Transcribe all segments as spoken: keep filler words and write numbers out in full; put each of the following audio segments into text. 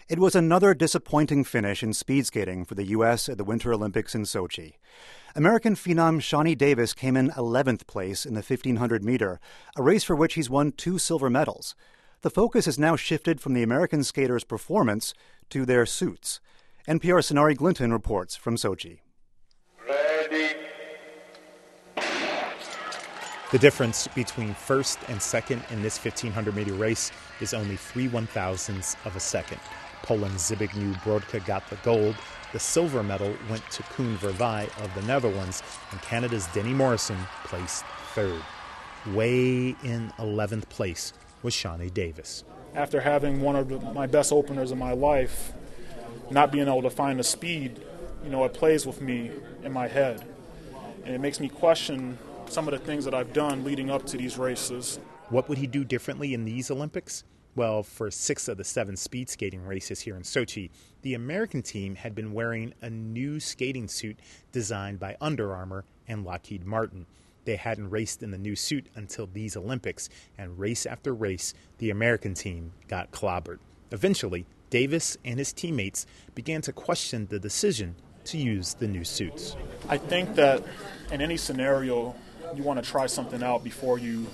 It was another disappointing finish in speed skating for the U S at the Winter Olympics in Sochi. American phenom Shawnee Davis came in eleventh place in the fifteen hundred meter, a race for which he's won two silver medals. The focus has now shifted from the American skaters' performance to their suits. N P R's Sonari Glinton reports from Sochi. Ready. The difference between first and second in this fifteen hundred meter race is only three one-thousandths of a second. Poland's Zbigniew Brodka got the gold. The silver medal went to Koen Verwij of the Netherlands, and Canada's Denny Morrison placed third. Way in eleventh place was Shawnee Davis. After having one of the, my best openers of my life, not being able to find the speed, you know, it plays with me in my head. And it makes me question some of the things that I've done leading up to these races. What would he do differently in these Olympics? Well, for six of the seven speed skating races here in Sochi, the American team had been wearing a new skating suit designed by Under Armour and Lockheed Martin. They hadn't raced in the new suit until these Olympics, and race after race, the American team got clobbered. Eventually, Davis and his teammates began to question the decision to use the new suits. I think that in any scenario, you want to try something out before you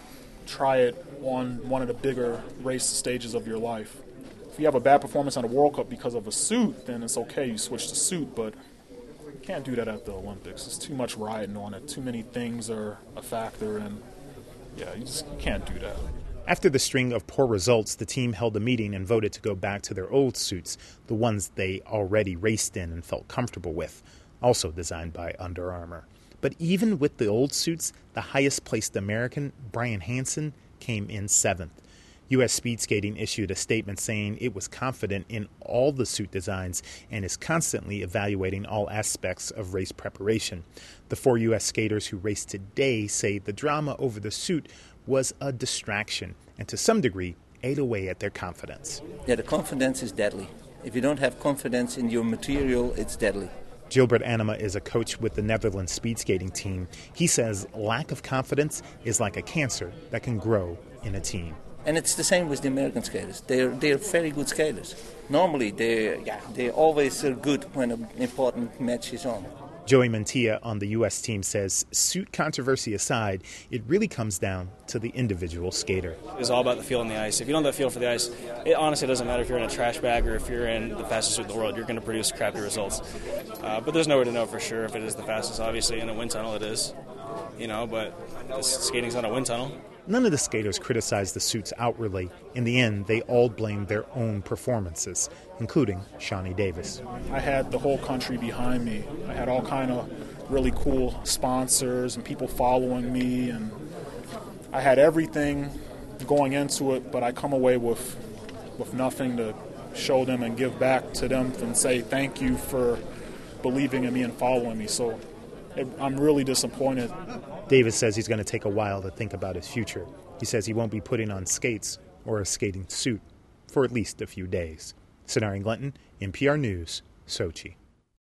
try it on one of the bigger race stages of your life. If you have a bad performance on a World Cup because of a suit, then it's okay, you switch the suit, but you can't do that at the Olympics. There's too much riding on it. Too many things are a factor, and yeah, you just you can't do that. After the string of poor results, the team held a meeting and voted to go back to their old suits, the ones they already raced in and felt comfortable with, also designed by Under Armour. But even with the old suits, the highest-placed American, Brian Hansen, came in seventh. U S Speed Skating issued a statement saying it was confident in all the suit designs and is constantly evaluating all aspects of race preparation. The four U S skaters who raced today say the drama over the suit was a distraction and to some degree ate away at their confidence. Yeah, the confidence is deadly. If you don't have confidence in your material, it's deadly. Gilbert Anema is a coach with the Netherlands speed skating team. He says lack of confidence is like a cancer that can grow in a team. And it's the same with the American skaters. They're they're very good skaters. Normally, they yeah they always are good when an important match is on. Joey Mantilla on the U S team says, suit controversy aside, it really comes down to the individual skater. It's all about the feel on the ice. If you don't have that feel for the ice, it honestly doesn't matter if you're in a trash bag or if you're in the fastest suit in the world, you're going to produce crappy results. Uh, but there's no way to know for sure if it is the fastest. Obviously, in a wind tunnel it is, you know, but this skating's not a wind tunnel. None of the skaters criticized the suits outwardly. In the end, they all blamed their own performances, including Shawnee Davis. I had the whole country behind me. I had all kind of really cool sponsors and people following me, and I had everything going into it, but I come away with with nothing to show them and give back to them and say thank you for believing in me and following me. So it, I'm really disappointed. Davis says he's going to take a while to think about his future. He says he won't be putting on skates or a skating suit for at least a few days. Sonari Glinton, N P R News, Sochi.